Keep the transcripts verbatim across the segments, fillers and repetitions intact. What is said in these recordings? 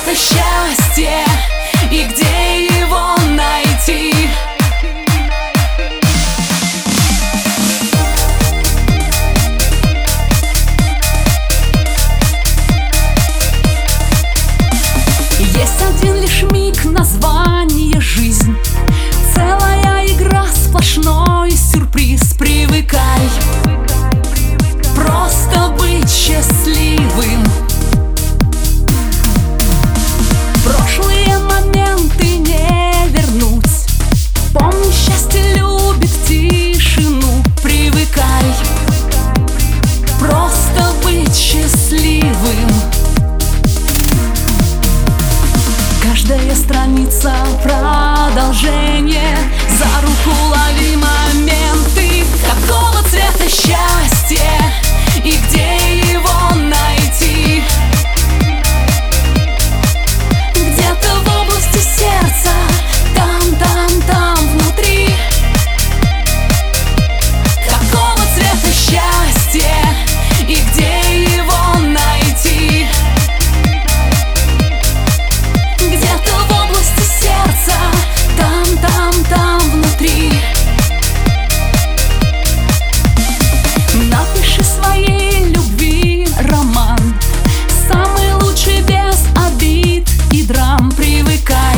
цвета счастье и где его найти? Есть один лишь миг, название жизнь, целая игра, сплошной сюрприз. Привыкай просто быть счастливым. Прошлые моменты не вернуть. Помни, счастье любит тишину. Привыкай просто быть счастливым. Каждая страница продолжение. За руку лови моменты. Какого цвета счастье и где его найти? Где-то в области сердца, там, там, там внутри. Какого цвета счастье и где его найти? Где-то в области сердца, там, там, там внутри. Напиши своей любви роман, самый лучший, без обид и драм. Привыкай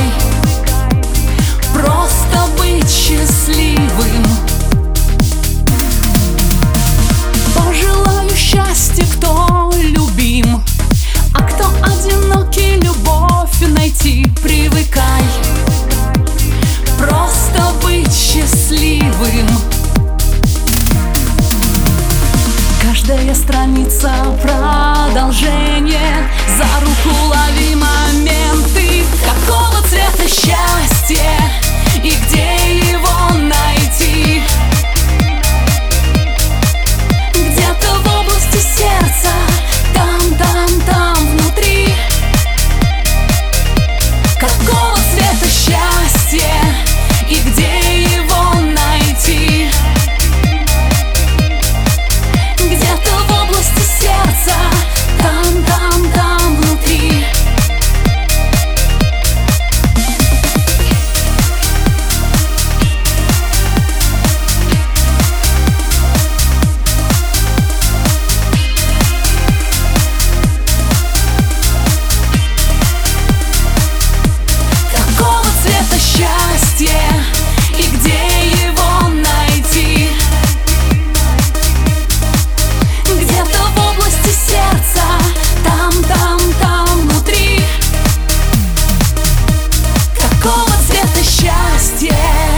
просто быть счастливым. Пожелаю счастья, кто любим, а кто одинокий, любовь найти. Привыкай просто быть счастливым. Каждая страница продолжение. За руку лови моменты. Какого цвета счастье и где его найти? Где-то в области сердца, там, там, там внутри. Какого цвета счастье и где его найти? Где-то в области сердца, там, там, там внутри. Какого цвета счастье и где его найти? Где-то в области сердца, там, там, там внутри. Какого цвета счастье?